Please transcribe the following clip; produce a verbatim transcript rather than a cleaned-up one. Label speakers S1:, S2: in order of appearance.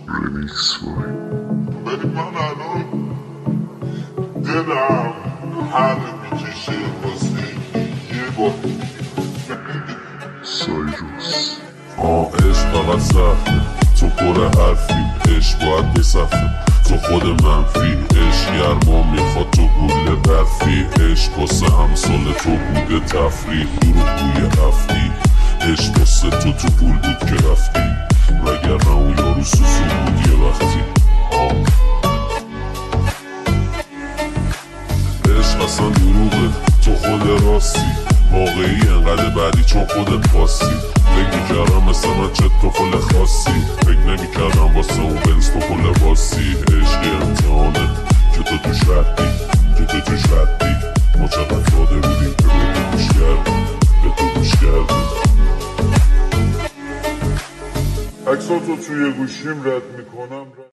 S1: رمیکس بای
S2: ولی من الان دلم هر میکشه واسه یه بار
S1: سایروس.
S3: آه عشق فقط سخته، تو پر حرفی، عشق باید بصفه، تو خود منفی. عشق گرما میخواد تو گوله برفی، عشق واسه همسال تو بوده تفریح. دروغ بوی افتی، عشق واسه تو تو پول بود که رفتی، وگرنه اون یارو سوسو بود یه وقتی. آه عشق اصلا دروغه، تو خود راستی، واقعی انقدر بعدی چون خودت خواستی. فکر میکردم مثل من چه تو پل خاصی، فکر نمیکردم واسه اون بنز تو پل باسی. عشق امتحانه که تو توش ردی، که تو توش ردی. ما چقدر ساده بودیم که به تو گوش کردیم، به تو گوش کردیم.
S2: عکساتو توی گوشیم رد میکنم.